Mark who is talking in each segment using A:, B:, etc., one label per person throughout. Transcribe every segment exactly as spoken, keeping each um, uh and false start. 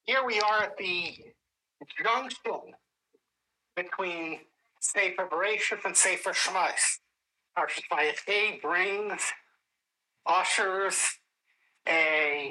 A: Here we are at the junction between Sefer Bereshith and Sefer Shmos. Parshas Vayikra brings, ushers a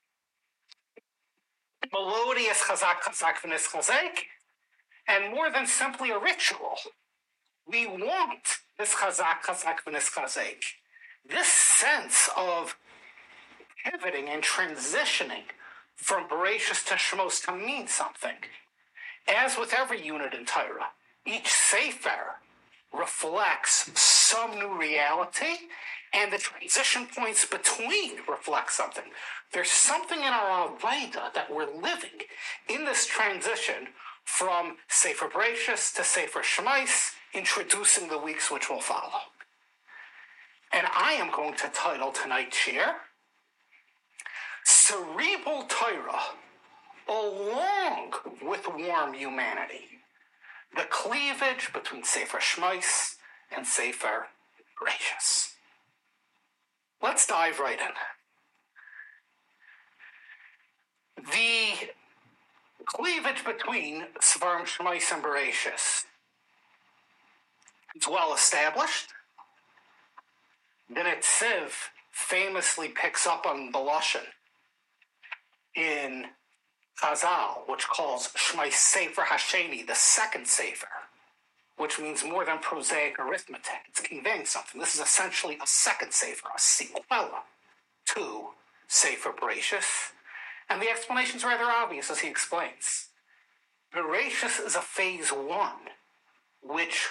A: melodious chazak chazak v'nis chazek, and more than simply a ritual. We want this chazak chazak v'nis chazek, this sense of pivoting and transitioning from Bereshith to Shmos to mean something. As with every unit in Torah, each sefer reflects some new reality, and the transition points between reflect something. There's something in our Avodah that we're living in this transition from Sefer Bereshith to Sefer Shmos, introducing the weeks which will follow. And I am going to title tonight's shir, Cerebral Torah, along with warm humanity. The cleavage between Sefer Shmos and Sefer Bereshith. Let's dive right in. The cleavage between Sefer Shmos and Bereshith is well established. The Netziv famously picks up on the Lashon in Chazal, which calls Shmos Sefer Hasheni, the second Sefer, which means more than prosaic arithmetic. It's conveying something. This is essentially a second Sefer, a sequela to Sefer Bereshith. And the explanation is rather obvious, as he explains. Bereshith is a phase one, which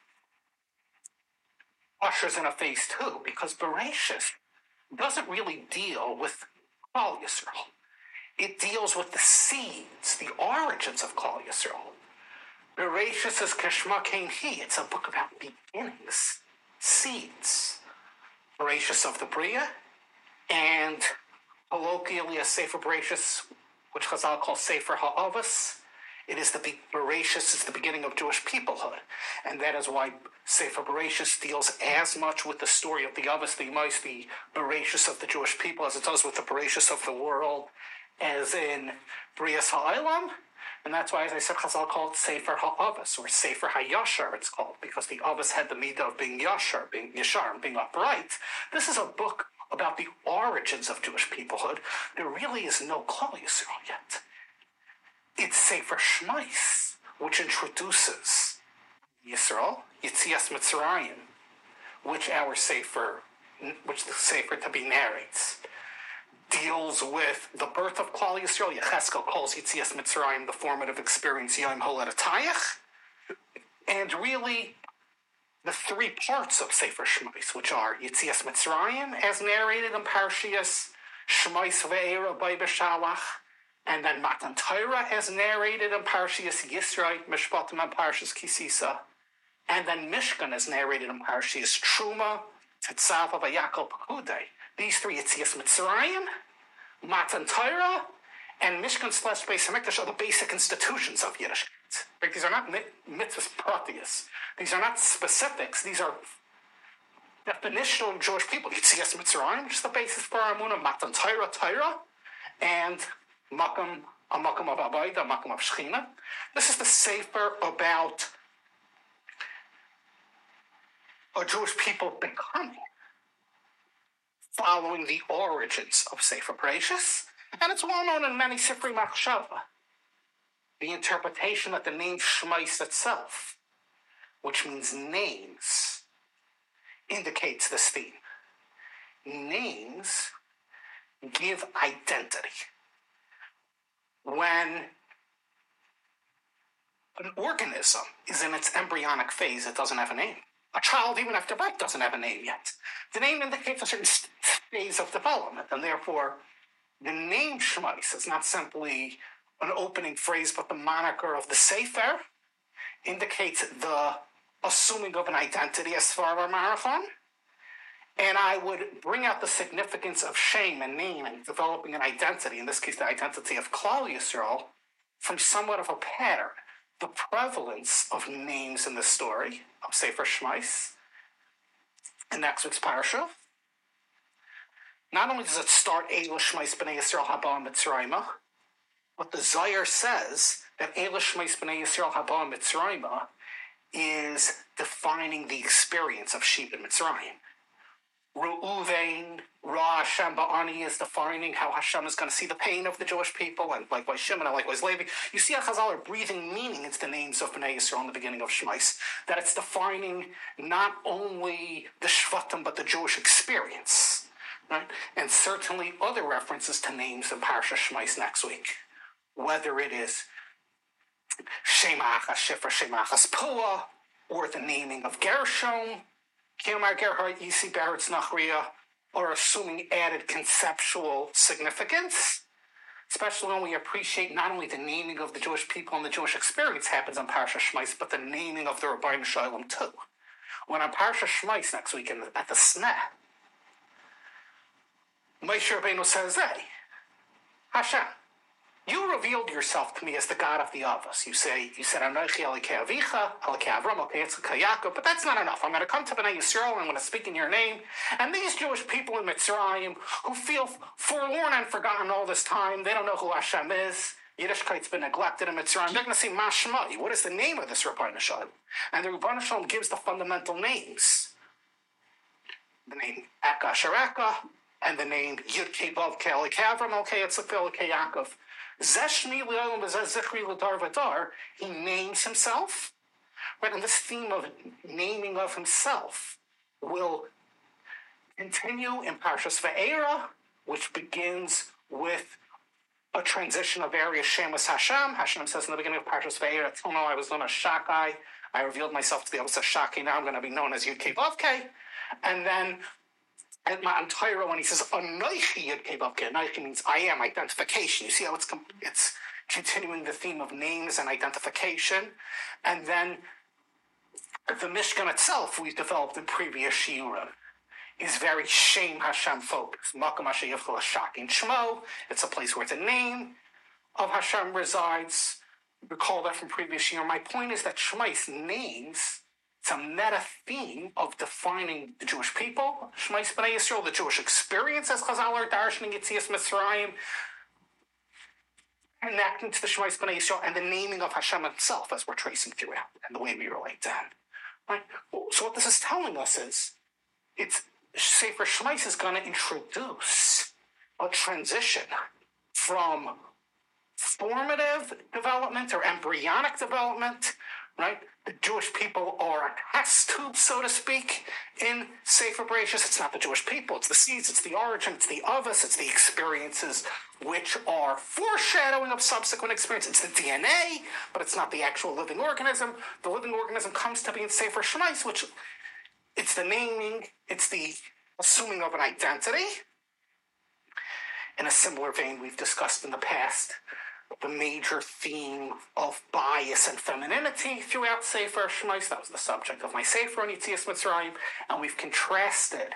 A: ushers in a phase two, because Bereshith doesn't really deal with Klal Yisrael. It deals with the seeds, the origins of Klal Yisrael. Bereshith is Kishma Kein Hi. It's a book about beginnings, seeds. Bereshith of the Bria, and colloquially a Sefer Bereshith, which Chazal calls Sefer HaAvos. It is the be- Bereshith is the beginning of Jewish peoplehood, and that is why Sefer Bereshith deals as much with the story of the Avos, the Yimais, the Bereshith of the Jewish people, as it does with the Bereshith of the world, as in Brias Ha'olam, and that's why, as I said, Chazal called it Sefer HaAvos, or Sefer HaYashar it's called, because the Avos had the midah of being Yashar, being Yashar, being upright. This is a book about the origins of Jewish peoplehood. There really is no Klal Yisrael yet. It's Sefer Shmos, which introduces Yisrael, Yitzias Mitzrayim, which our Sefer, which the Sefer to be narrates, deals with the birth of Klal Yisrael. Yecheskel calls Yitzias Mitzrayim the formative experience, Yom Holet Atayach, and really the three parts of Sefer Shmos, which are Yitzias Mitzrayim, as narrated in Parshias Shmos Ve'era Bay B'Shalach, and then Matan Torah, as narrated in Parshias Yisrael, Mishpatim, and Parshias Kisisa, and then Mishkan, as narrated in Parshias Truma, Tetzava, Vayakal, Pekudei. These three, Yitzias Mitzrayim, Matan Torah, and Mishkan slash Beis HaMikdash, are the basic institutions of Yiddishkeit. Right? These are not mitzvahs pratius. These are not specifics. These are definitional Jewish people. Yitzias Mitzrayim, which is the basis for our Amunah, Matan Torah, Torah, and Makam, a Makam of Abayda, a Makam of Shechina. This is the Sefer about a Jewish people becoming, following the origins of Sefer Bereshith, and it's well known in many Sifrei Machshava. The interpretation that the name Shmos itself, which means names, indicates this theme. Names give identity. When an organism is in its embryonic phase, it doesn't have a name. A child, even after birth, doesn't have a name yet. The name indicates a certain phase of development, and therefore the name Shmos is not simply an opening phrase, but the moniker of the Sefer, indicates the assuming of an identity as far as our marathon. And I would bring out the significance of shame and naming, developing an identity, in this case the identity of Klal Yisrael, from somewhat of a pattern. The prevalence of names in the story of Sefer Shmos in next week's parasha. Not only does it start Eilu Shmos B'nai Yisrael Haba Mitzrayimah, But the Zohar says that Eila Shmais B'nai Yisrael Haba Mitzrayim is defining the experience of sheep in Mitzrayim. Reuven, Ra Hashem Ba'ani is defining how Hashem is going to see the pain of the Jewish people, and likewise Shimon, and likewise Levi. You see how Chazal are breathing meaning into the names of Bnei Yisrael in the beginning of Shmais, that it's defining not only the Shvatim, but the Jewish experience, right? And certainly other references to names in Parsha Shmais next week, whether it is Shema Achas Shifra, Shema Achas Pua, or the naming of Gershom, Kilmar Gerhard Yisi Baritz Nachriya, are assuming added conceptual significance, especially when we appreciate not only the naming of the Jewish people and the Jewish experience happens on Parsha Shmais, but the naming of the Rabbeinu Shalom too. When on Parsha Shmais next week in the, at the Sneh, Moshe Rabbeinu says, hey, Hashem, you revealed yourself to me as the God of the Avos. You say, you said, Anochi Elokei Avicha, Elokei Avram, Elokei Yitzchak Yaakov, but that's not enough. I'm going to come to Bnei Yisrael, and I'm going to speak in your name. And these Jewish people in Mitzrayim who feel forlorn and forgotten all this time, they don't know who Hashem is. Yiddishkeit's been neglected in Mitzrayim. They're going to say, Mashmai, what is the name of this Rabbeinu Shalom? And the Rabbeinu Shalom gives the fundamental names. The name Eka Asher Eka, and the name Yud Kei Vav Kei Elokei Avram, Elokei Yitzchak Elokei Yaakov. Zeshmi L'Olam V'Zichri L'Dar V'Dar, he names himself, right? And this theme of naming of himself will continue in Parshas Va'era, which begins with a transition of various Shemus Hashem. Hashem says in the beginning of Parshas Va'era, till now I was known as Shakai, I revealed myself to the Avos Shakai, now I'm going to be known as Yud Kei Vav Kei. And then at Matan Torah, when he says Anochi Yud Kei Vav Kei, Anochi means I am, identification. You see how it's it's continuing the theme of names and identification. And then the Mishkan itself, we've developed in previous shiurim, is very Shem Hashem focused. Makom Asher Yivchel Hashakin Shmo. It's a place where the name of Hashem resides. Recall that from previous year. My point is that Shmais names, it's a meta theme of defining the Jewish people, Shmais B'nai Yisrael, the Jewish experience as Chazal are darshaning Yetzias Mitzrayim, connecting to the Shmais B'nai Yisrael, and the naming of Hashem himself as we're tracing throughout, and the way we relate to him. Right? So what this is telling us is, it's Sefer Shmais is going to introduce a transition from formative development or embryonic development, right? The Jewish people are a test tube, so to speak, in Sefer Bereshis. It's not the Jewish people, it's the seeds, it's the origin, it's the Avos, it's the experiences which are foreshadowing of subsequent experience. It's the D N A, but it's not the actual living organism. The living organism comes to be in Sefer Shmais, which it's the naming, it's the assuming of an identity. In a similar vein, we've discussed in the past the major theme of bias and femininity throughout Sefer Shmais. That was the subject of my Sefer on Yetzias Mitzrayim, and we've contrasted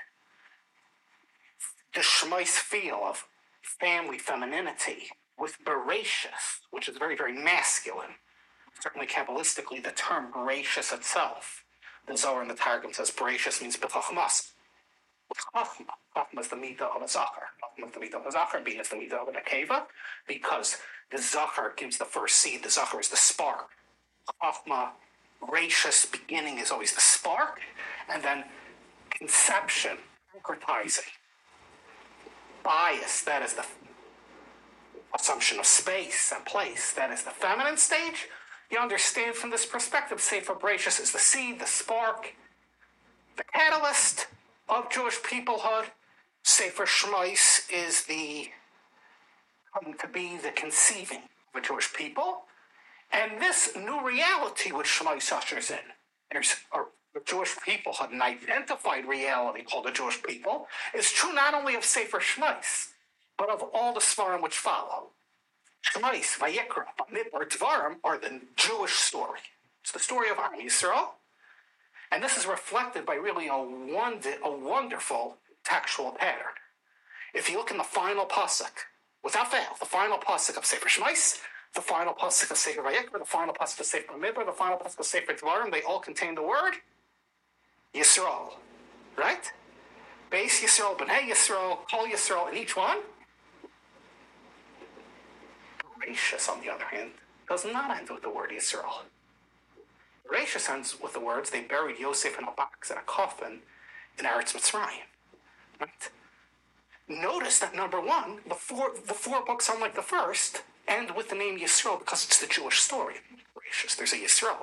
A: the Shmais feel of family femininity with Bereshis, which is very, very masculine. Certainly, Kabbalistically, the term Bereshis itself, the Zohar in the Targum says Bereshis means B'chachmas. Chachma. Chachma is the midah of a zachar. Chachma is the midah of a zachar. Bina is the midah of a nekeva, because the zachar gives the first seed. The zachar is the spark. Chachma, gracious beginning is always the spark, and then conception, concretizing, bias, that is the assumption of space and place, that is the feminine stage. You understand from this perspective, Sefer Bereshis is the seed, the spark, the catalyst of Jewish peoplehood. Sefer Shmais is the coming to be the conceiving of a Jewish people. And this new reality which Shmais ushers in, there's a, the Jewish peoplehood, an identified reality called the Jewish people, is true not only of Sefer Shmais, but of all the Svarim which follow. Shmais, Vayikra, Bamidbar, Dvarim are the Jewish story. It's the story of Am Yisrael. And this is reflected by really a, wonder, a wonderful textual pattern. If you look in the final pasuk, without fail, the final pasuk of Sefer Shmais, the final pasuk of Sefer Vayikra, the final pasuk of Sefer Midbar, the final pasuk of Sefer Dvarim, they all contain the word Yisrael, right? Beis Yisrael, B'nai Yisrael, Kol Yisrael, in each one, Bereshis, on the other hand, does not end with the word Yisrael. Bereshis ends with the words, they buried Yosef in a box, in a coffin, in Eretz Mitzrayim. Right? Notice that number one, the four, the four books, unlike the first, end with the name Yisrael because it's the Jewish story. Bereshis, there's a Yisrael.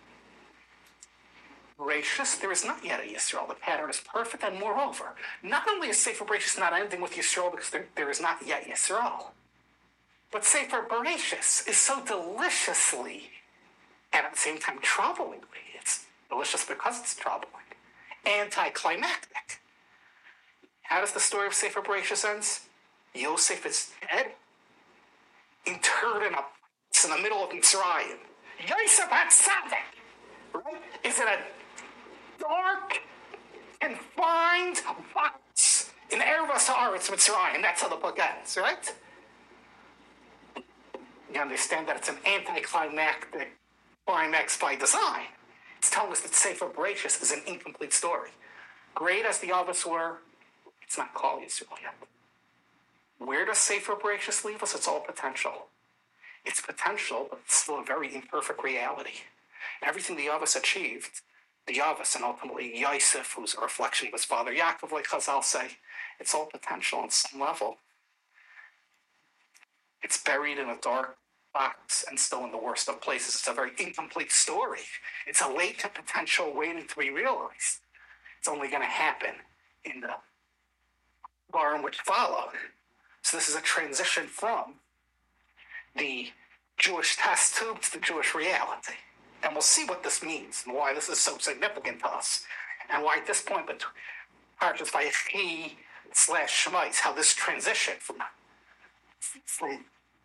A: Bereshis, there is not yet a Yisrael. The pattern is perfect, and moreover, not only is Sefer Bereshis not ending with Yisrael because there, there is not yet Yisrael, but Sefer Bereshis is so deliciously, and at the same time troublingly, it's delicious because it's troubling, anticlimactic. How does the story of Sefer Bereshis ends? Yosef is dead, interred in a box in the middle of Mitzrayim. Yosef HaTzadik, right, is in a dark, confined box in Eretz Haaretz Mitzrayim. That's how the book ends, right? You understand that it's an anticlimactic climax by design. It's telling us that Sefer Bereshis is an incomplete story. Great as the others were, it's not called Yisrael yet. Where does Sefer Bereshis leave us? It's all potential. It's potential, but it's still a very imperfect reality. Everything the Avos achieved, the Avos, and ultimately Yosef, who's a reflection of his father Yaakov, like Chazal say, it's all potential on some level. It's buried in a dark box and still in the worst of places. It's a very incomplete story. It's a latent potential waiting to be realized. It's only going to happen in the bar which followed. So this is a transition from the Jewish test tube to the Jewish reality. And we'll see what this means and why this is so significant to us. And why at this point, but Parshas Vayechi slash Shemais, how this transition from, from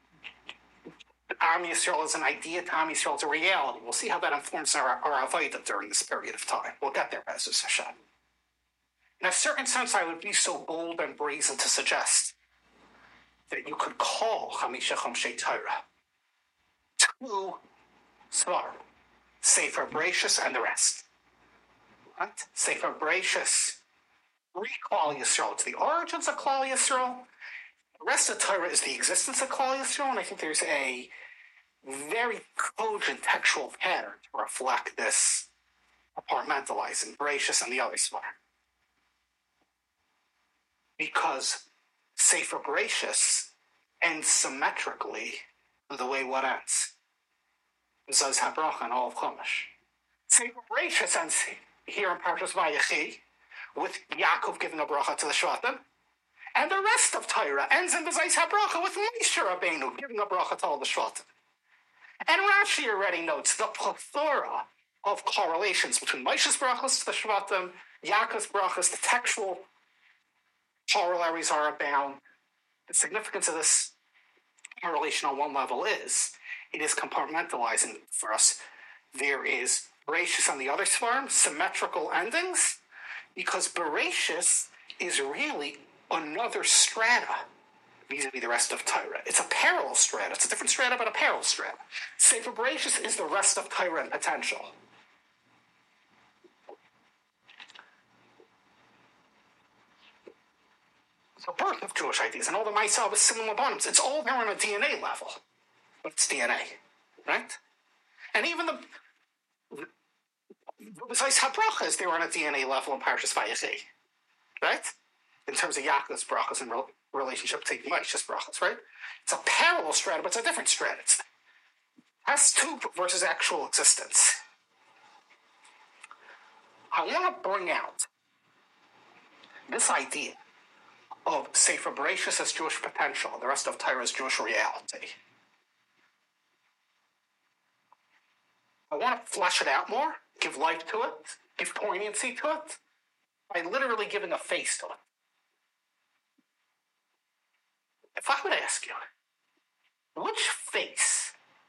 A: Am Yisrael as an idea to Am Yisrael as a reality. We'll see how that informs our, our Avodah during this period of time. We'll get there, Be'ezus Hashem. In a certain sense, I would be so bold and brazen to suggest that you could call Chamisha Chomshei Torah two Svar, Sefer Bereshis and the rest. Right? Sefer Bereshis recall Yisrael to the origins of Klal Yisrael. The rest of Torah is the existence of Klal Yisrael, and I think there's a very cogent textual pattern to reflect this compartmentalizing Bereshis and the other Svar. Because Sefer Bereshis ends symmetrically with the way what ends. Zos HaBracha and all of Chumash. Sefer Bereshis ends here in Parshas Vayechi with Yaakov giving a bracha to the Shvatim, and the rest of Torah ends in the Zos HaBracha with Moshe Rabbeinu giving a bracha to all the Shvatim. And Rashi already notes the plethora of correlations between Moshe's brachas to the Shvatim, Yaakov's brachas, the textual corollaries are abound. The significance of this correlation on one level is it is compartmentalizing for us. There is Bereshis on the other Svarim, symmetrical endings, because Bereshis is really another strata vis-a-vis the rest of Torah. It's a parallel strata. It's a different strata, but a parallel strata. Sefer Bereshis is the rest of Torah in potential. The birth of Jewish ideas and all the Maaseh B'Simon Labanim, it's all there on a D N A level. But it's D N A, right? And even the Zos HaBracha is there on a D N A level in Parshas Vayechi, right? In terms of Yaakov's brachas in re- relationship to Moshe's brachas, right? It's a parallel strata, but it's a different strata. It's test tube versus actual existence. I want to bring out this idea of Sefer Bereshis as Jewish potential, the rest of Torah as Jewish reality. I want to flesh it out more, give life to it, give poignancy to it, by literally giving a face to it. If I would ask you, which face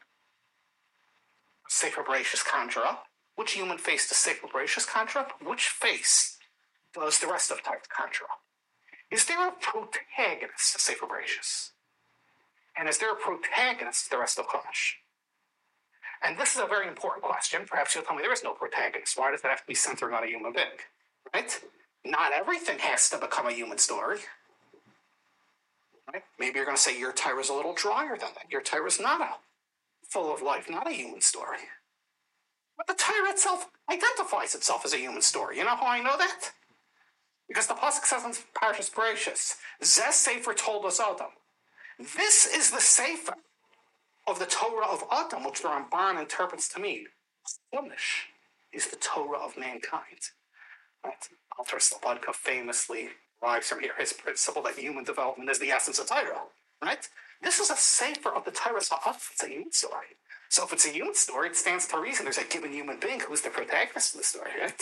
A: does Sefer Bereshis conjure up? Which human face does Sefer Bereshis conjure up? Which face does the rest of Torah conjure up? Is there a protagonist to Sefer Bereshis? And is there a protagonist to the rest of Chumash? And this is a very important question. Perhaps you'll tell me there is no protagonist. Why does that have to be centered on a human being? Right? Not everything has to become a human story. Right? Maybe you're going to say your Torah is a little drier than that. Your Torah is not a full of life, not a human story. But the Torah itself identifies itself as a human story. You know how I know that? Because the pasuk says in Parashas Bereshis, "Zeh Sefer told us Adam." This is the Sefer of the Torah of Adam, which the Ramban interprets to mean Chumash is the Torah of mankind. Right? Alter Slobodka famously derives from here his principle that human development is the essence of Torah. Right? This is a Sefer of the Torah of It's a human story. So if it's a human story, it stands to reason there's a given human being who's the protagonist of the story, right?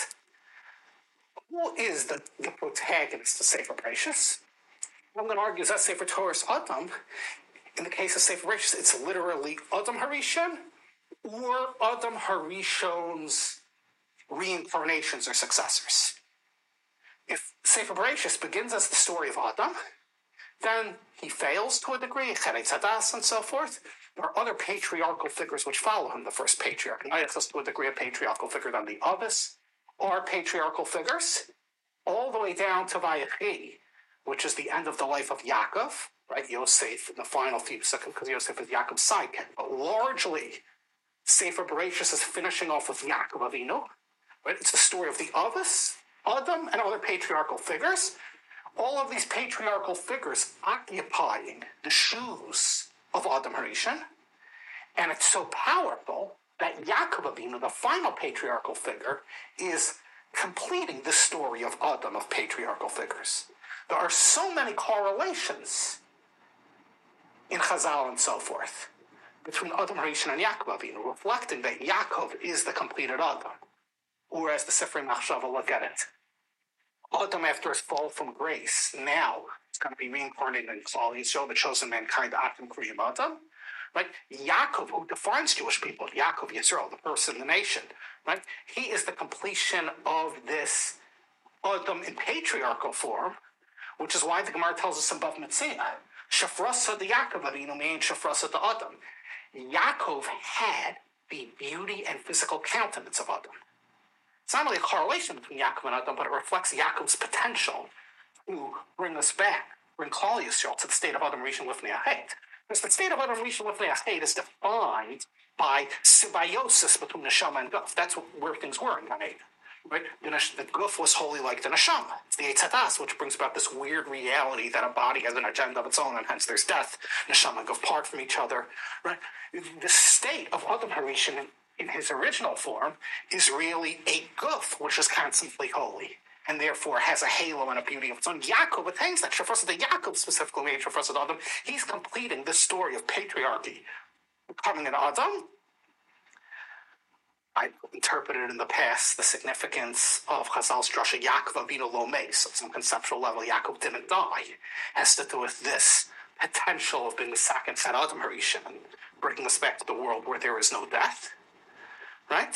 A: Who is the, the protagonist of Sefer Bereshis? I'm going to argue that Sefer Torah Adam. In the case of Sefer Bereshis, it's literally Adam Harishon or Adam Harishon's reincarnations or successors. If Sefer Bereshis begins as the story of Adam, then he fails to a degree, Cheretz Hadas and so forth. There are other patriarchal figures which follow him. The first patriarch, Noach is to a degree a patriarchal figure than the others, are patriarchal figures, all the way down to Vayechi, which is the end of the life of Yaakov, right? Yosef in the final few seconds, because Yosef is Yaakov's sidekick. But largely, Sefer Bereshis is finishing off with Yaakov Avinu, right? It's the story of the Avos, Adam, and other patriarchal figures. All of these patriarchal figures occupying the shoes of Adam Harishon, and it's so powerful that Yaakov Avinu, the final patriarchal figure, is completing the story of Adam of patriarchal figures. There are so many correlations in Chazal and so forth between Adam Harishon and Yaakov Avinu, reflecting that Yaakov is the completed Adam, or as the Sifrei Machshava look at it, Adam, after his fall from grace, now it's going to be reincarnated in Klal Yisrael, the chosen mankind, Atam Kriyim Adam. Right? Yaakov, who defines Jewish people, Yaakov Yisrael, the person, the nation, right? He is the completion of this Adam in patriarchal form, which is why the Gemara tells us in Bav Metzia, Shafrasa the Yaakov Avinu means Shafrasa the Adam. Yaakov had the beauty and physical countenance of Adam. It's not only a correlation between Yaakov and Adam, but it reflects Yaakov's potential to bring us back, bring Klal Yisrael to the state of Adam Rishon Lifnei Achet. Because the state of Adam Rishon Lifnei Achet is defined by symbiosis between Neshama and Guf. That's what, where things were in Gan Eden. Right? The, the Guf was wholly like the Neshama. It's the Eitz Hadas, which brings about this weird reality that a body has an agenda of its own, and hence there's death. Neshama and Guf part from each other. Right? The state of Adam Harishon in, in his original form is really a Guf, which is constantly holy, and therefore has a halo and a beauty of its own. Yaakov attains that. Shafrasa the Yaakov specifically made Shafrasa Adam. He's completing this story of patriarchy becoming an Adam. I interpreted in the past the significance of Chazal's drasha Yaakov Avinu Lo Meis. At some conceptual level, Yaakov didn't die. Has to do with this potential of being the second set Adam Harishon and bringing us back to the world where there is no death. Right?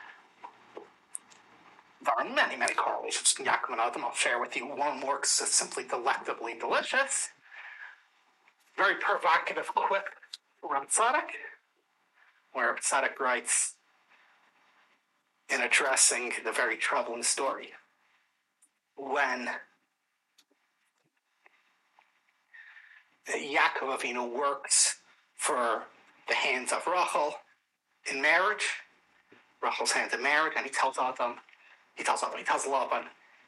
A: There are many, many correlations between Yaakov and Adam. I'll share with you one more because it's simply delectably delicious. Very provocative quip from Tzadok, where Tzadok writes in addressing the very troubling story. When Yaakov Avinu works for the hands of Rachel in marriage, Rachel's hand in marriage, and he tells Adam, He tells Adam, he tells Laban,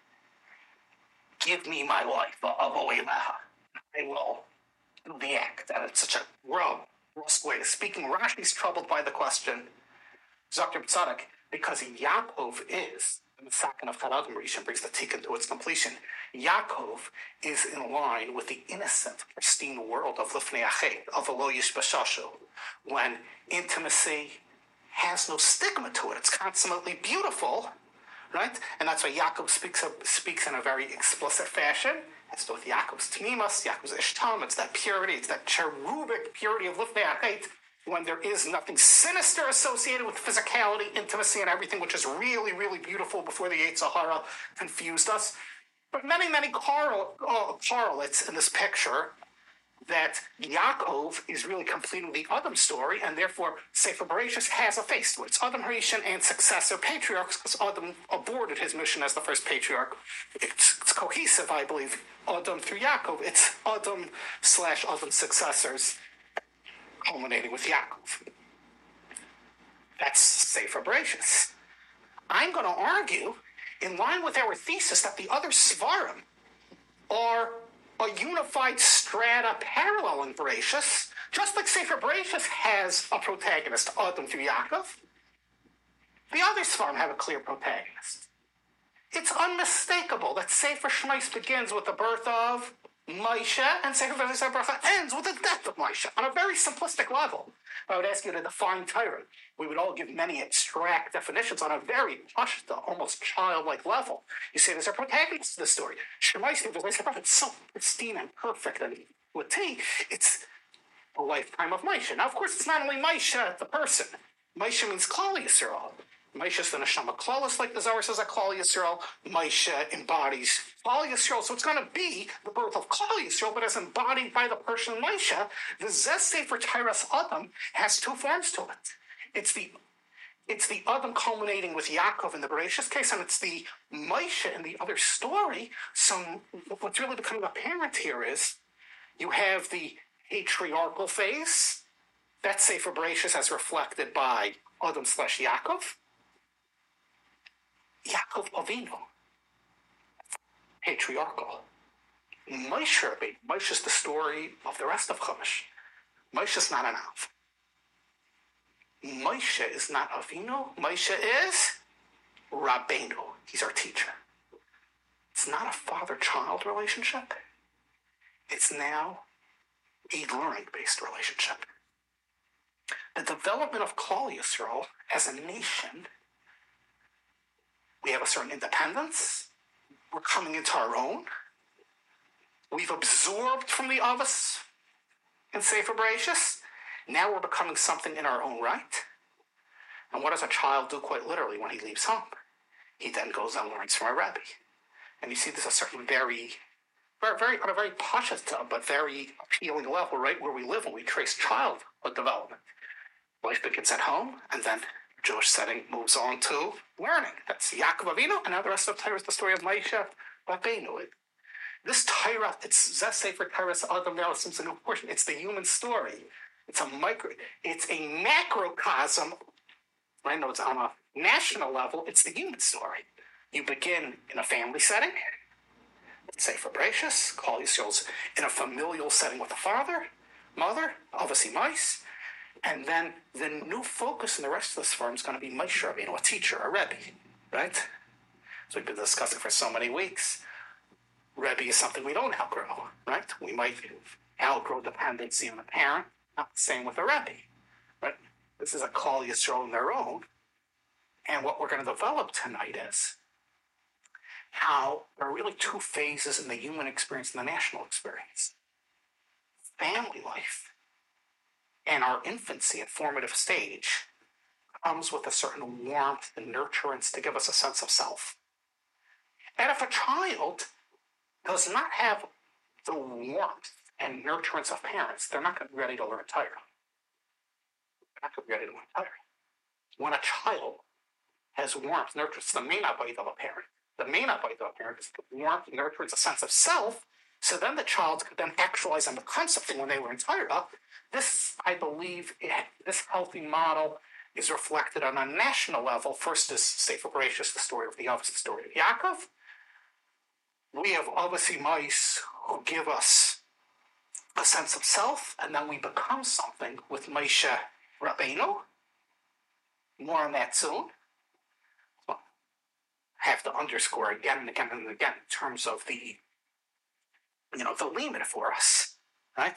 A: give me my wife, Avoileha. I will do the act. And it's such a rub, brusque way of speaking. Rashi's troubled by the question, Zakir Tzadok, because Yaakov is, in the second of Chad Adam Rishon brings the tikkun to its completion, Yaakov is in line with the innocent, pristine world of Lifnei Achet, of Elo Yishbashashu, when intimacy has no stigma to it. It's consummately beautiful, right? And that's why Yaakov speaks, of, speaks in a very explicit fashion. It's with Yaakov's Tmimas, Yaakov's Ishtam. It's that purity, it's that cherubic purity of Lifnei Achet, when there is nothing sinister associated with physicality, intimacy, and everything, which is really, really beautiful before the Yetzer Hara confused us. But many, many correl- uh, correlates in this picture that Yaakov is really completing the Adam story, and therefore Sefer Bereshis has a face to it. It's Adam Harishon and successor patriarchs, because Adam aborted his mission as the first patriarch. It's, it's cohesive, I believe. Adam through Yaakov. It's Adam slash Adam successors, culminating with Yaakov. That's Sefer Bereshis. I'm going to argue, in line with our thesis, that the other Svarim are a unified strata parallel in Bereshis, just like Sefer Bereshis has a protagonist, Adam through Yaakov. The other Svarim have a clear protagonist. It's unmistakable that Sefer Shmos begins with the birth of Moshe, and Sefer Bereshis ends with the death of Moshe, on a very simplistic level. I would ask you to define Torah. We would all give many abstract definitions on a very pashta, almost childlike level. You say there's a protagonist to the story. Shemais, it's so pristine and perfect, and with T, it's a lifetime of Moshe. Now, of course, it's not only Moshe, the person. Moshe means Klal Yisrael. Moshe is the neshama klalis, like the Zohar says at Klal Yisrael. Moshe embodies Klal Yisrael, so it's going to be the birth of Klal Yisrael, but as embodied by the person Moshe. The Zeh Sefer Teiras Adam has two forms to it. It's the it's the Adam culminating with Yaakov in the Bereshis case, and it's the Moshe in the other story. So what's really becoming apparent here is you have the patriarchal phase. That's Sefer Bereshis as reflected by Adam slash Yaakov. Yaakov Avinu, patriarchal. Moshe Rabbeinu, Moshe is the story of the rest of Chumash. Moshe is not an Av. Moshe is not Avinu. Moshe is Rabbeinu. He's our teacher. It's not a father-child relationship. It's now a learning-based relationship. The development of Klal Yisrael as a nation, we have a certain independence. We're coming into our own. We've absorbed from the Avos in Sefer Bereshis. Now we're becoming something in our own right. And what does a child do quite literally when he leaves home? He then goes and learns from a Rebbe. And you see there's a certain very, very, very on a very pashut, but very appealing level, right, where we live when we trace childhood development. Life begins at home, and then Jewish setting moves on to learning. That's Yaakov Avinu, and now the rest of Torah is the story of Moshe Rabbeinu. This Torah, it's Zeh Sefer Teiras Adam, now it's a new portion. It's the human story. It's a micro, it's a macrocosm. I know it's on a national level. It's the human story. You begin in a family setting, Sefer Bereshis, Klal Yisrael's in a familial setting with the father, mother, obviously mice. And then the new focus in the rest of this farm is going to be Moshe Rabbeinu, a teacher, a Rebbe, right? So we've been discussing for so many weeks. Rebbe is something we don't outgrow, right? We might outgrow dependency on a parent, not the same with a Rebbe, right? This is a Klal Yisrael in their own. And what we're going to develop tonight is how there are really two phases in the human experience and the national experience. Family life and our infancy and formative stage comes with a certain warmth and nurturance to give us a sense of self. And if a child does not have the warmth and nurturance of parents, they're not going to be ready to learn Torah. They're not going to be ready to learn Torah. When a child has warmth, nurturance, the main abide of a parent, the main abide of a parent is the warmth, nurturance, a sense of self, so then the child can then actualize and become something when they learn Torah. This, I believe, this healthy model is reflected on a national level. First is Sefer Bereshis, the story of the Avos, the story of Yaakov. We have obviously mice who give us a sense of self, and then we become something with Moshe Rabbeinu. More on that soon. So I have to underscore again and again and again in terms of the, you know, the limit for us, right?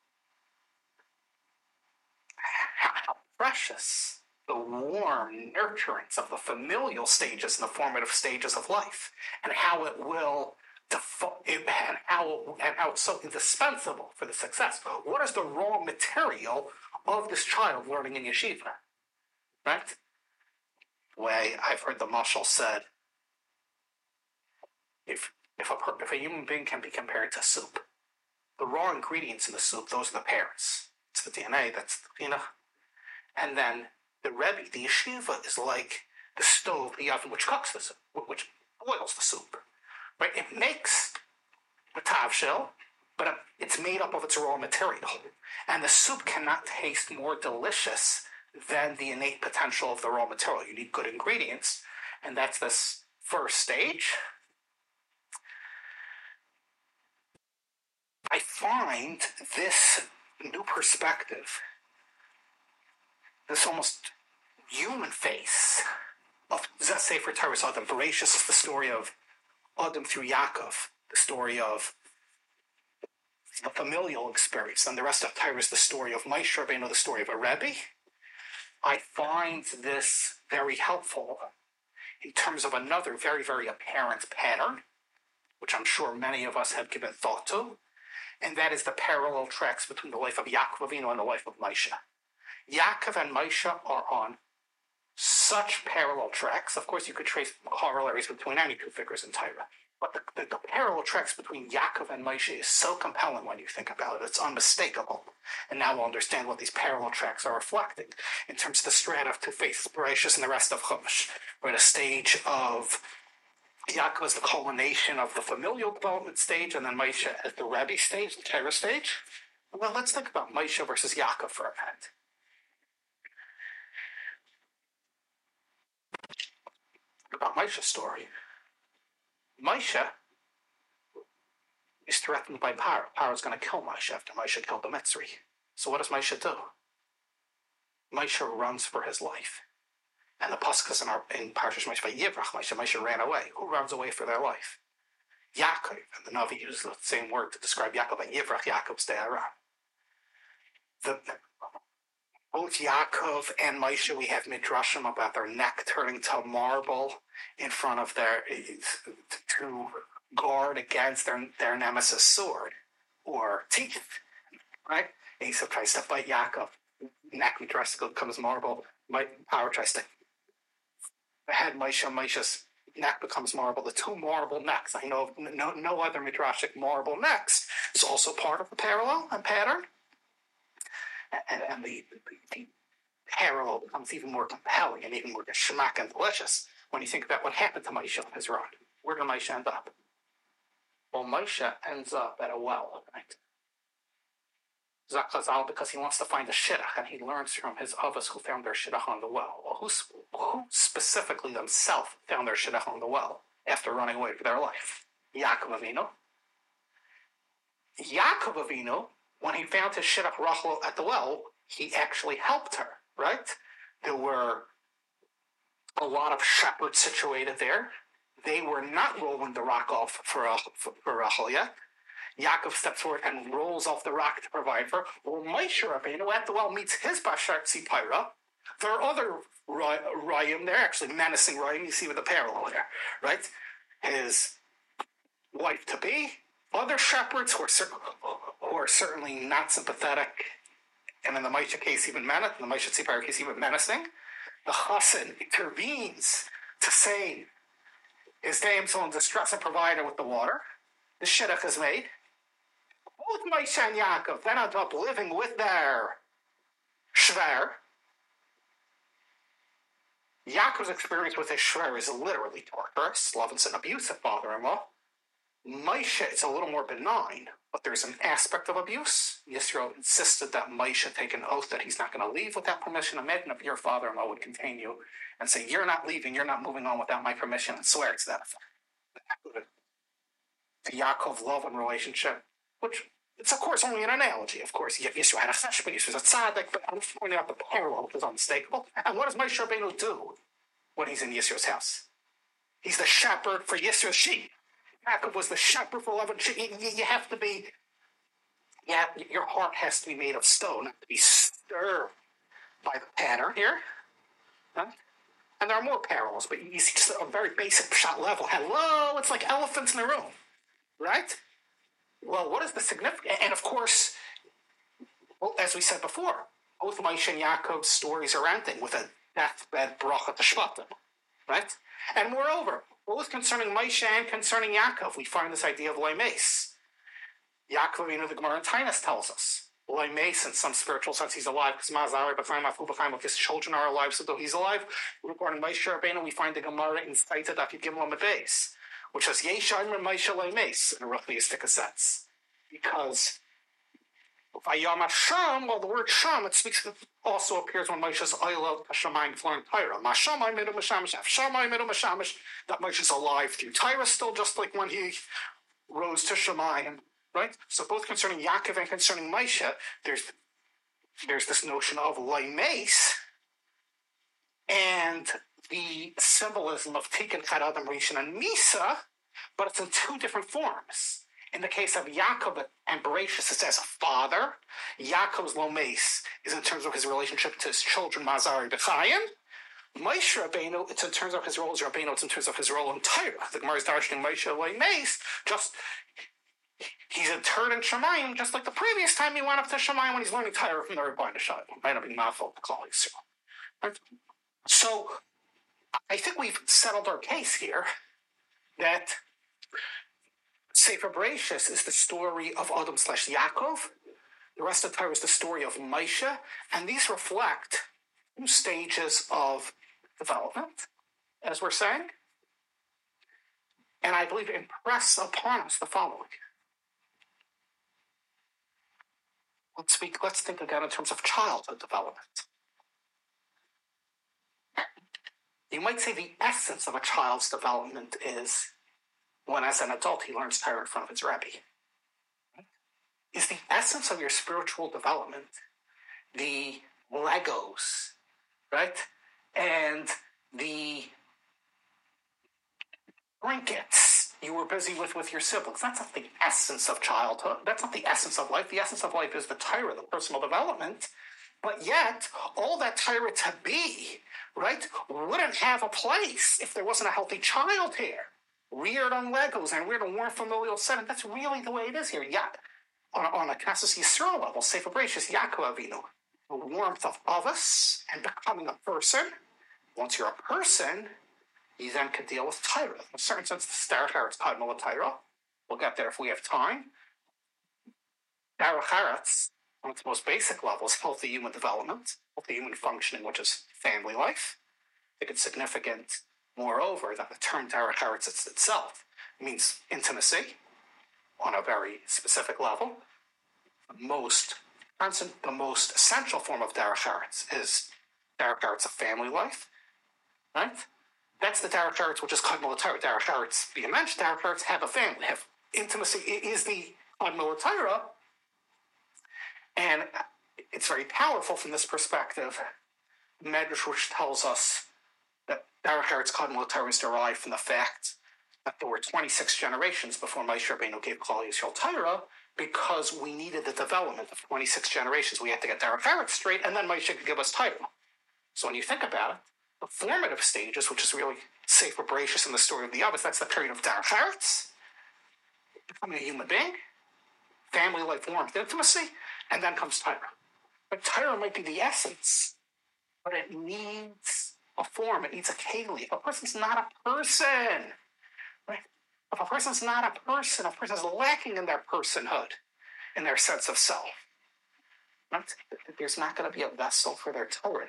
A: How precious the warm nurturance of the familial stages and the formative stages of life, and how it will default, and how and how it's so indispensable for the success. What is the raw material of this child learning in yeshiva? Right? The way I've heard the mashal said, if if a if a human being can be compared to soup, The raw ingredients in the soup, those are the parents. It's the D N A, that's the you know. And then the Rebbe, the yeshiva, is like the stove, the oven, which cooks the soup, which boils the soup. Right? It makes the tavshil, but it's made up of its raw material. And the soup cannot taste more delicious than the innate potential of the raw material. You need good ingredients, and that's this first stage. I find this new perspective, this almost human face of Sefer Torah Adam. Bereshis is the story of Adam through Yaakov, the story of a familial experience, and the rest of Torah is the story of Moshe Rabbeinu, the story of a Rebbe. I find this very helpful in terms of another very, very apparent pattern, which I'm sure many of us have given thought to, and that is the parallel tracks between the life of Yaakov Avinu and the life of Moshe. Yaakov and Moshe are on such parallel tracks. Of course, you could trace corollaries between any two figures in Torah, but the, the, the parallel tracks between Yaakov and Moshe is so compelling when you think about it. It's unmistakable. And now we'll understand what these parallel tracks are reflecting in terms of the strata of two faiths, Bereshis and the rest of Chumash. We're at a stage of Yaakov as the culmination of the familial development stage, and then Moshe as the Rebbe stage, the Torah stage. Well, let's think about Moshe versus Yaakov for a minute. About Moshe's story. Moshe is threatened by Paro. Paro is going to kill Moshe after Moshe killed the Mitzri. So what does Moshe do? Moshe runs for his life. And the pasuk is in, our, in Parashat Moshe, Yivrach Moshe, Moshe ran away. Who runs away for their life? Yaakov. And the Navi uses the same word to describe Yaakov, Yivrach, Yaakov's De'ara. The Both Yaakov and Moshe, we have midrashim about their neck turning to marble in front of their, to guard against their, their nemesis sword or teeth, right? Esau tries to fight Yaakov, neck midrash becomes marble. My power tries to head Moshe, Moshe's neck becomes marble. The two marble necks, I know of no, no other midrashic marble necks. It's also part of the parallel and pattern. And, and the, the, the parallel becomes even more compelling and even more geschmack and delicious when you think about what happened to Moshe on his run. Where did Moshe end up? Well, Moshe ends up at a well, right? Zakazal, because he wants to find a shidduch, and he learns from his avos who found their shidduch on the well. Well, who, who specifically themselves found their shidduch on the well after running away for their life? Yaakov Avinu. Yaakov Avinu, when he found his shidduch Rachel at the well, he actually helped her, right? There were a lot of shepherds situated there. They were not rolling the rock off for, for, for Rachel yet. Yaakov steps forward and rolls off the rock to provide for her. Well, Moshe Rabbeinu at the well meets his Bashar Tzipira. There are other Rayim there, actually menacing Rayim. You see with the parallel there, right? His wife-to-be, other shepherds who are, cer- who are certainly not sympathetic, and in the Moshe case even menacing, in the Moshe Tzipira case even menacing. The Chassan intervenes to say, is damsel in distress and provide her with the water. The shidduch is made. Both Moshe and Yaakov then end up living with their shver. Yaakov's experience with his shver is literally torturous. Lovin's an abusive father-in-law. Moshe is a little more benign, but there's an aspect of abuse. Yisro insisted that Moshe take an oath that he's not going to leave without permission. Imagine if your father-in-law would continue and say, you're not leaving, you're not moving on without my permission, and swear to that effect. The Yaakov love and relationship, which it's of course only an analogy, of course. Yisro had a cheshbon, Yisro's a tzaddik, but I'm just pointing out the parallel is unmistakable. And what does Moshe Rabbeinu do when he's in Yisro's house? He's the shepherd for Yisro's sheep. Yaakov was the shepherd for eleven sheep. You, you, you have to be, yeah, your heart has to be made of stone, not to be stirred by the pattern here. Huh? And there are more parallels, but you see just a very basic shot level. Hello, it's like elephants in the room. Right? Well, what is the significance? And of course, well, as we said before, both Moshe and Yaakov's stories are ending with a deathbed bracha to Shvatim. Right? And moreover, both concerning Moshe and concerning Yaakov, we find this idea of Leimes. Yaakov Avinu, the Gemara in Tainus tells us. Well, Mace, in some spiritual sense, he's alive because Mazari, B'chaim, Afu, B'chaim, if his children are alive, so though he's alive. Regarding Moshe Rabbeinu, we find the Gemara in Taita Daf Gimel Amud Beis, which says Yeshayim Moshe Mace in a roughly a sense, because Vayam Hashem, well, the word Sham, it speaks, it also appears when Moshe's Oilo Hashemayim learned Torah. Mashamai Midu Mashamish, Hashamai Midu Mashamish, that Moshe's alive through Torah still, just like when he rose to Shemayim, right? So both concerning Yaakov and concerning Moshe, there's there's this notion of Laimes and the symbolism of Tikkun Chad Adam Rishon and Misa, but it's in two different forms. In the case of Yaakov and Bereshis, it's as a father. Yaakov's Lomes is in terms of his relationship to his children, Mazari B'chaim. Moshe Rabbeinu, it's in terms of his role as Rabbeinu, it's in terms of his role in Torah. The Gemara is darshaning Moshe Lomes, just he's interred in Shemayim, just like the previous time he went up to Shemayim when he's learning Torah from the Rebbeinu Shalom. Might not be mouthful to call it. So I think we've settled our case here that Sefer Bereshis is the story of Adam slash Yaakov. The rest of the Torah is the story of Moshe, and these reflect two stages of development, as we're saying, and I believe impress upon us the following. Let's speak. Let's think again in terms of childhood development. You might say the essence of a child's development is when, as an adult, he learns Torah in front of his Rebbe. Is the essence of your spiritual development the Legos, right? And the trinkets you were busy with with your siblings? That's not the essence of childhood. That's not the essence of life. The essence of life is the Torah, the personal development. But yet, all that Torah to be, right, wouldn't have a place if there wasn't a healthy child here, reared on Legos and reared on warm familial setting. That's really the way it is here. Yeah, on, on a Knesset Yisrael level, Sefer Bereshis, Yaakov Avinu, the warmth of Avos and becoming a person. Once you're a person, you then can deal with Torah. In a certain sense, the Derech Eretz Kadmol Torah. We'll get there if we have time. Derech Eretz, on its most basic level, is healthy human development, healthy human functioning, which is family life. I think it's significant, moreover, that the term Derech Eretz itself means intimacy on a very specific level. The most, the most essential form of Derech Eretz is Derech Eretz of family life, right? That's the Derech Eretz, which is Kadmol Torah. Derech Eretz, being mentioned, Derech Eretz have a family, have intimacy. It is the Kadmol Torah, and it's very powerful from this perspective. Medrash, which tells us that Derech Eretz Kadmol Torah is derived from the fact that there were twenty-six generations before Moshe Rabbeinu gave Klal Yisrael Torah, because we needed the development of twenty-six generations. We had to get Derech Eretz straight, and then Moshe could give us Torah. So when you think about it, the formative stages, which is really Sefer Bereshis in the story of the Avos, that's the period of Derech Eretz, becoming a human being, family life, warmth, intimacy, and then comes Torah. But Torah might be the essence, but it needs a form, it needs a keli. If a person's not a person, right? If a person's not a person, a person's lacking in their personhood, in their sense of self, right? There's not going to be a vessel for their Torah.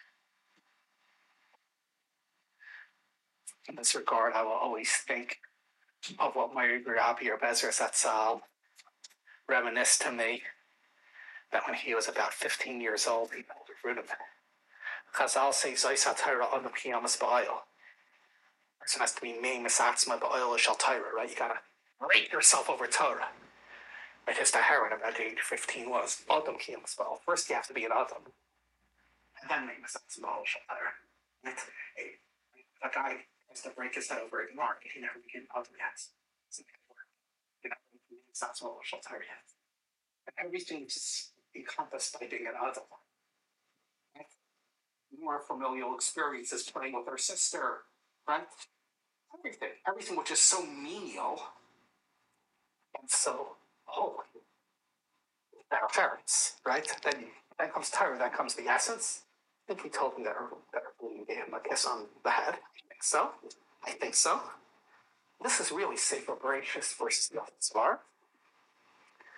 A: In this regard, I will always think of what my Rabbi or Bezras Zatzal reminisced to me that when he was about fifteen years old, he told Rudim, Chazal say, Zois HaTorah Adam Kiyamas Ba'ayil. Person has to be me, Misatzma, Ba'ayil Shal Torah, right? You gotta rate yourself over Torah. Right? His Taharan about age fifteen was Adam Kiyamas Ba'ayil. First, you have to be an Adam, and then me, Misatzma, Ba'ayil Shal Torah. Right? A guy has to break his head over a mark, he never became Adam yet. Doesn't make it work. You never became Misatzma, Ba'ayil Shal Torah yet. And everything's encompassed by being an Adam. Right? More familial experiences, playing with her sister, right? Everything, everything which is so menial and so holy. That are parents, right? Then, then comes Torah, then comes the essence. I think he told me that Erbulin gave him a kiss on the head. I think so. I think so. This is really Sefer Bereshis versus Yotzvar.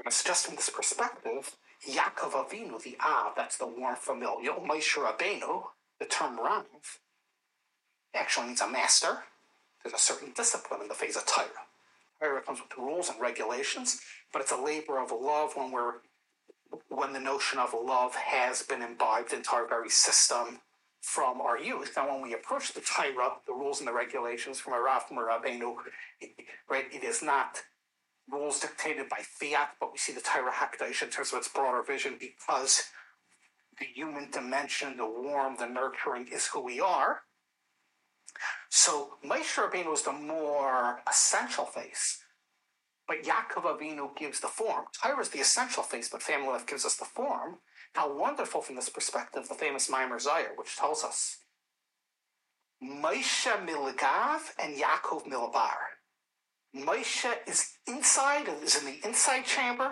A: suggest from this perspective, Yaakov Avinu, the Av, that's the warm familial, Moshe Rabbeinu, the term Rav, actually means a master. There's a certain discipline in the phase of Torah. Torah comes with rules and regulations, but it's a labor of love when we're when the notion of love has been imbibed into our very system from our youth. Now, when we approach the Torah, the rules and the regulations from a Rav, from a Rabbeinu, right, it is not rules dictated by fiat, but we see the Torah HaKadosh in terms of its broader vision, because the human dimension, the warm, the nurturing is who we are. So Moshe Rabbeinu is the more essential face, but Yaakov Avinu gives the form. Torah is the essential face, but family life gives us the form. How wonderful from this perspective, the famous Maimer Zayir, which tells us Moshe milgav and Yaakov milbar. Moshe is inside, is in the inside chamber.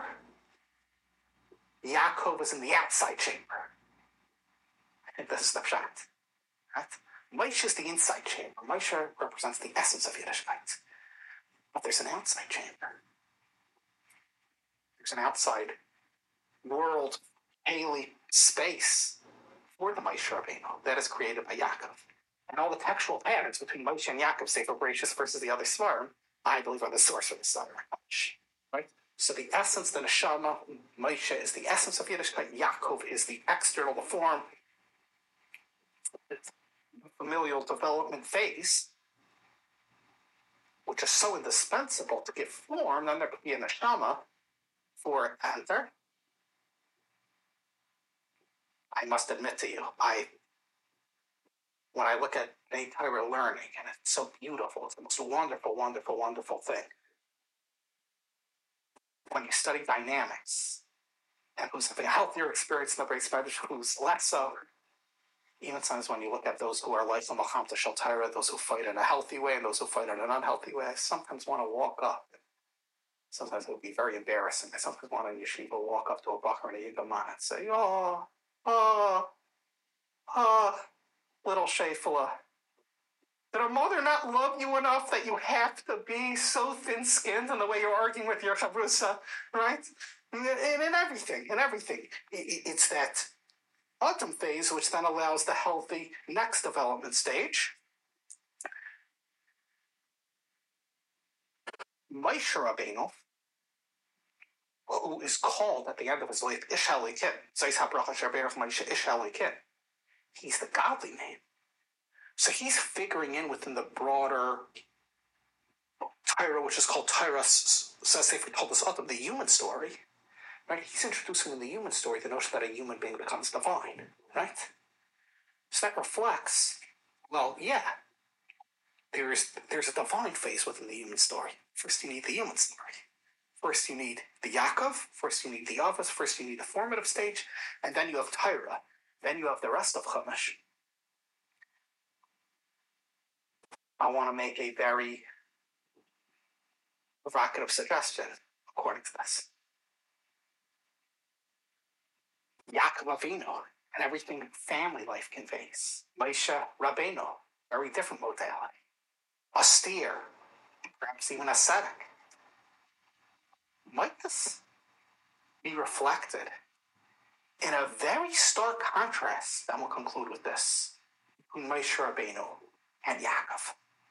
A: Yaakov is in the outside chamber. And this is the pshat. Right? Moshe is the inside chamber. Moshe represents the essence of Yiddishkeit. But there's an outside chamber. There's an outside world, daily space for the Moshe Rabbeinu that is created by Yaakov. And all the textual patterns between Moshe and Yaakov, Sefer Bereshis versus the other Svarim, I believe are the source of the Sar. Right? So the essence, the neshama, Moshe is the essence of Yiddishkeit. Yaakov is the external, the form. It's the familial development phase, which is so indispensable to give form. Then there could be a neshama for enter. I must admit to you, I when I look at Bnei Torah learning, and it's so beautiful, it's the most wonderful, wonderful, wonderful thing. When you study dynamics, and who's having a healthier experience in the Beis Medrash, who's less so, even sometimes when you look at those who are like the Malcham Shel Torah, those who fight in a healthy way and those who fight in an unhealthy way, I sometimes want to walk up. Sometimes it would be very embarrassing. I sometimes want in yeshiva walk up to a bacher and a yigaman and say, oh, oh, oh, little Shefala, did a mother not love you enough that you have to be so thin-skinned in the way you're arguing with your chavrusa, right? And in everything, in everything. It's that autumn phase which then allows the healthy next development stage. Moshe Rabbeinu, who is called at the end of his life Ish Halikin, Zayis HaBracha Sharberach Moshe Ish Halikin, he's the godly name. So he's figuring in within the broader Torah, which is called Torah, says if we told this autumn, the human story, right? He's introducing in the human story the notion that a human being becomes divine, right? So that reflects, well, yeah, there's there's a divine phase within the human story. First you need the human story. First you need the Yaakov, first you need the Avos, first you need the formative stage, and then you have Torah, then you have the rest of Chumash. I want to make a very provocative suggestion according to this. Yaakov Avinu and everything family life conveys. Moshe Rabbeinu, very different modality. Austere, perhaps even ascetic. Might this be reflected in a very stark contrast, and we'll conclude with this, between Moshe Rabbeinu and Yaakov.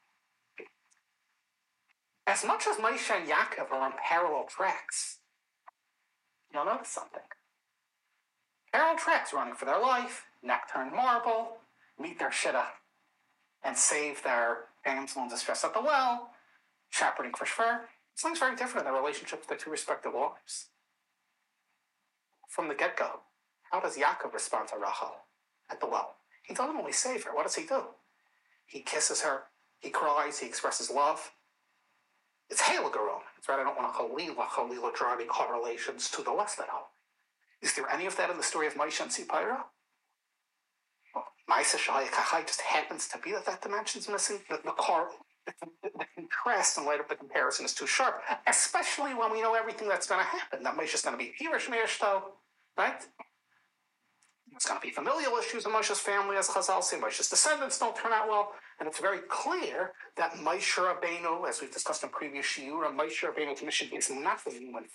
A: As much as Moshe and Yaakov are on parallel tracks, you'll notice something. Parallel tracks running for their life, neck-turned marble, meet their shidduch, and save their damsel in distress at the well, shepherding for shver. Something's very different in their relationship with their two respective wives. From the get-go, how does Yaakov respond to Rachel at the well? He doesn't only save her. What does he do? He kisses her, he cries, he expresses love. It's Halagaron. It's right, I don't want to Chalila, Chalila draw any correlations to the West at all. Is there any of that in the story of Moshe and Tzipora? Well, Maisa Shai Kachai just happens to be that that dimension's missing. The, the, car, the, the contrast in light of the comparison is too sharp, especially when we know everything that's going to happen. That Moshe's going to be Pirish Meirshto, right? It's going to be familial issues in Moshe's family, as Chazal say. Moshe's descendants don't turn out well. And it's very clear that Moshe Rabbeinu, as we've discussed in previous shiur, Moshe Rabbeinu's mission is not the human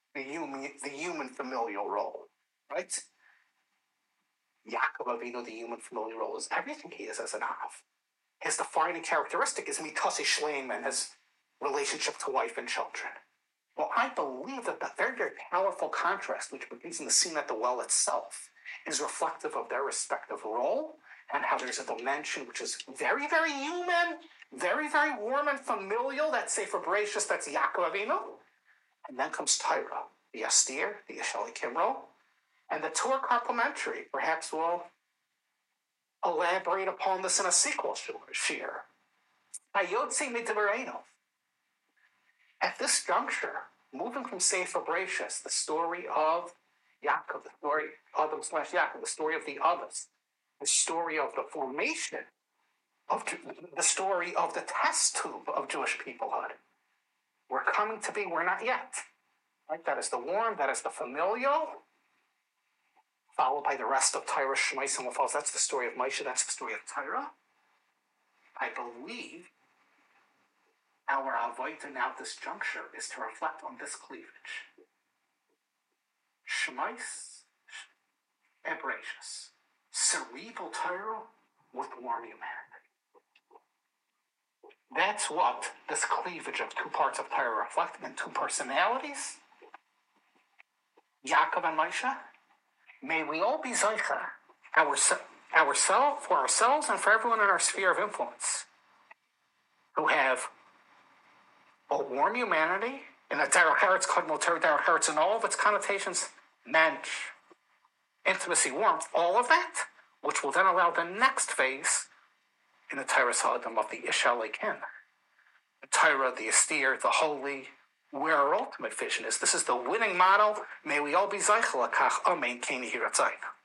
A: the human, the human familial role, right? Yaakov Avinu, the human familial role, is everything he is as an Av. His defining characteristic is mitasi shleim and his relationship to wife and children. Well, I believe that the very, very powerful contrast, which begins in the scene at the well itself, is reflective of their respective role and how there's a dimension which is very, very human, very, very warm and familial. That's Sefer Bereshis, that's Yaakov Avinu. And then comes Tyra, the Astir, the Yeshali Kimro, and the two are complementary. Perhaps we'll elaborate upon this in a sequel shir. Hayotzi Midvareno. At this juncture, moving from Sefer Bereshis, the story of Yaakov, the story of Adam slash Yaakov, the story of the others, the story of the formation of the story of the test tube of Jewish peoplehood. We're coming to be, we're not yet. Right? That is the warm, that is the familial, followed by the rest of Torah, Shemais, and Wafals. That's the story of Moshe, that's the story of Torah. I believe our avodah now at this juncture is to reflect on this cleavage. Shemais and Bereshis. Cerebral Torah with warm humanity. That's what this cleavage of two parts of Torah reflecting in two personalities, Yaakov and Moshe. May we all be zeicha, ourselves, ourselves, for ourselves and for everyone in our sphere of influence, who have a warm humanity in a derech eretz, kodmol Torah derech eretz, and all of its connotations, mensch, intimacy, warmth, all of that, which will then allow the next phase in the Torah Sodom of the Ishal Ekin, the Torah, the Astir, the holy, where our ultimate vision is. This is the winning model. May we all be zeichel lakach. Amen. Keni hiratzayna.